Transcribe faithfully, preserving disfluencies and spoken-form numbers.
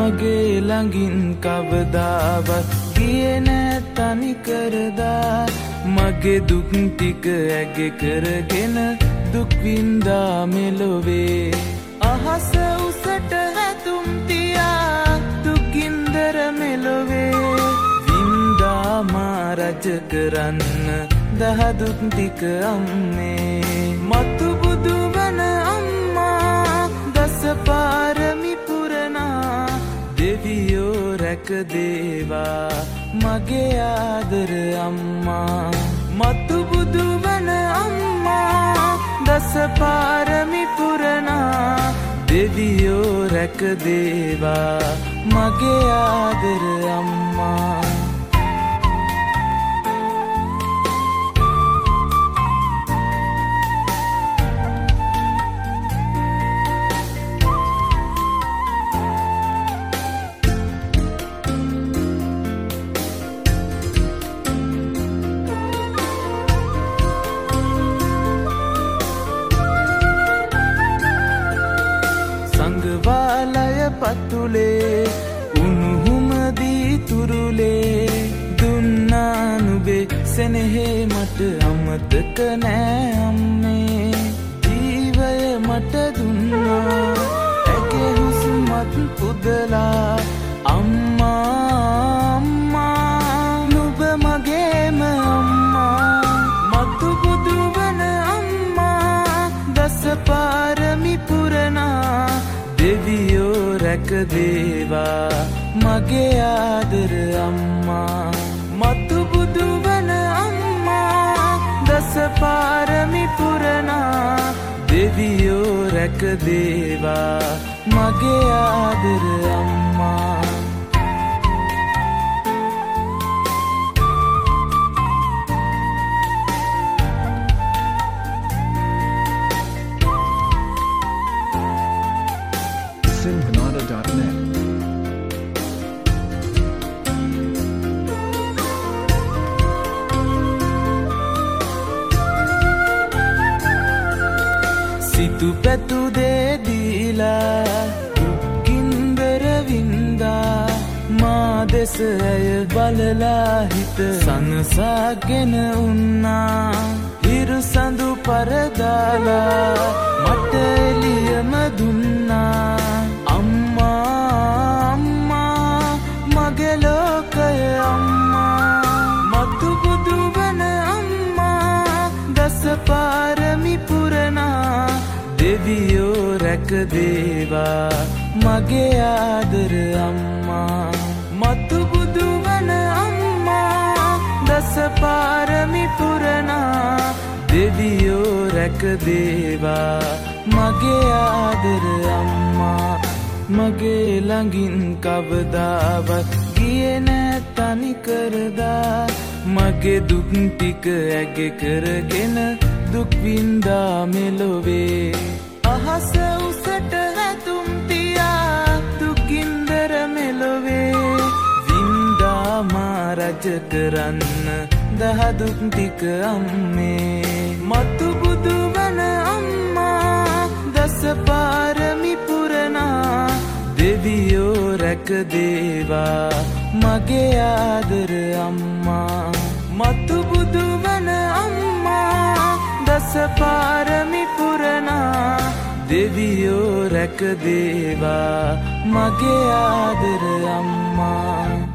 මගේ ළඟින් කවදාවත් ගියේ නෑ තනි කරදා මගේ දුක් ටික ඇගේ කරගෙන දුක් විඳා මෙලොවේ අහස උසට හැතුම් තියා දුකින්දර මෙලොවේ විඳා මා රජ කරන්න දහදුක් ටික අම්මේ මතු බුදු වන අම්මා දස පාරමි පුරනා දෙවියෝ රැක දේවා මගේ ආදර අම්මා මතු බුදු වන අම්මා දස පාරමි පුරනා දෙවියෝ රැක දේවා මගේ ආදර අම්මා සංගවාලය පතුලේ උණුහුමදී තුරුලේ දුන්නා නුඹේ සෙනෙහේ මට අමතක නෑ අම්මේ ජීවය මට දුන්නා ඇගේ හුස්මත් පුදලා අම්මා අම්මා නුඹ මගේම අම්මා මතු බුදු වන අම්මා දස පාරමි පුරනා දෙවියෝ රැක දේවා මගේ ආදර අම්මා මතු බුදු වන අම්මා දස පාරමි පුරනා දෙවියෝ රැක දේවා මගේ ආදර අම්මා Sinhanada dot net සිතු පැතු දේ දීලා දුක්ගින්දර වින්දා මා දෙස ඇය බලලා හිත සනසාගෙන උන්නා හිරු සඳු පරදාලා මට එළියම දුන්නා අම්මා අම්මා මගේ ලෝකය අම්මා මතු බුදු වන අම්මා දස පාරමි පුරනා දෙවියෝ රැක දේවා මගේ ආදර අම්මා මතු බුදු වන අම්මා දස පාරමි පුරනා දෙවියෝ රැක දේවා මගේ ආදර අම්මා මගේ ළඟින් කවදාවත් ගියේ නෑ තනි කරදා මගේ දුක් ටික ඇගේ කරගෙන දුක් විඳා මෙලොවේ අහස උසට හැතුම් තියා දුකින්දර මෙලොවේ විඳා මා රජ කරන්න දහදුක් ටික අම්මේ මතු බුදු වන අම්මා දස පාරමි පුරනා දෙවියෝ රැක දේවා මගේ ආදර අම්මා මතු බුදු වන අම්මා දස පාරමි පුරනා දෙවියෝ රැක දේවා මගේ ආදර අම්මා